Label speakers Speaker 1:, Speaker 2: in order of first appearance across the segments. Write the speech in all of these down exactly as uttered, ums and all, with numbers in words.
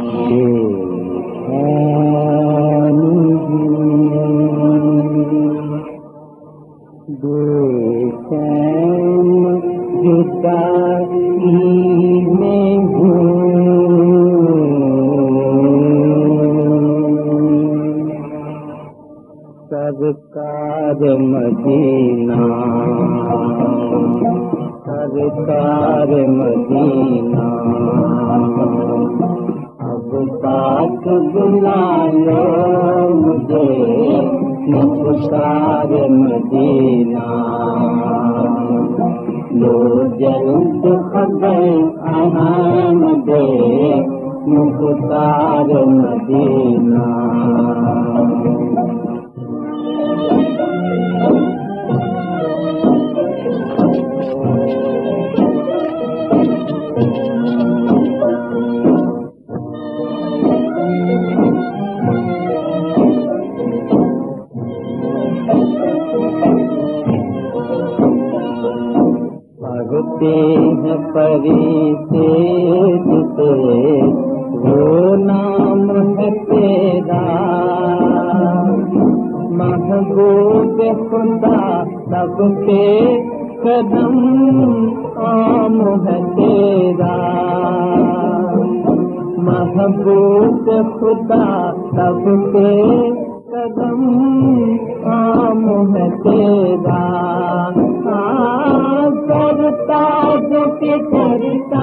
Speaker 1: सरकार मदीना सरकार मदीना अब बात बुला लो मुझे मुख्तार मदीना लो जल्द खबर अहमद मुख्तार मदीना पढ़ते हैं परी से जिसे वो नाम है तेरा महबूब खुदा सबके कदम आम है तेरा महबूब खुदा सबके कदम आम है तेरा करता जो के करता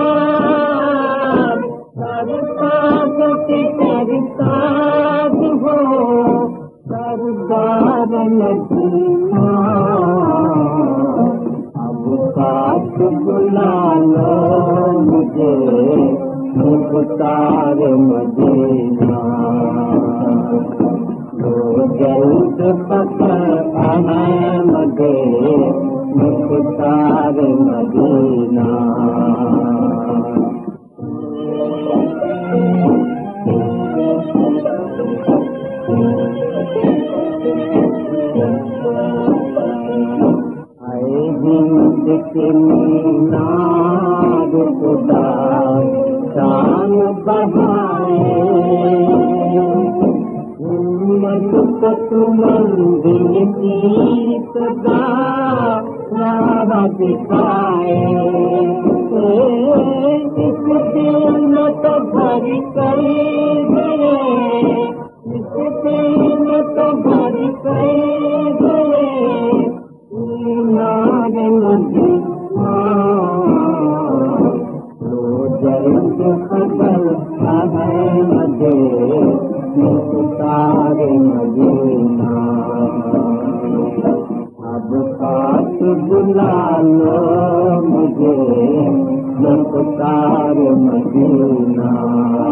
Speaker 1: करता जो के करता हो सरदार मदीना अब साथ बुला लो मुझे मुख्तार मदीना तो जल्द पकड़ अहमद मुख्तार मदीना आए हिंद के मीनार खुदा शान बढ़ाए हिम्मत तक मंजिल की सदा राह दिखाए इस दिल में तो भर कर गए इस दिल में तो भर कर गए नार मदीना लो जल्द खबर अहमद मुख्तार मदीना अब साथ बुला लो मुझे मुख्तार मदीना।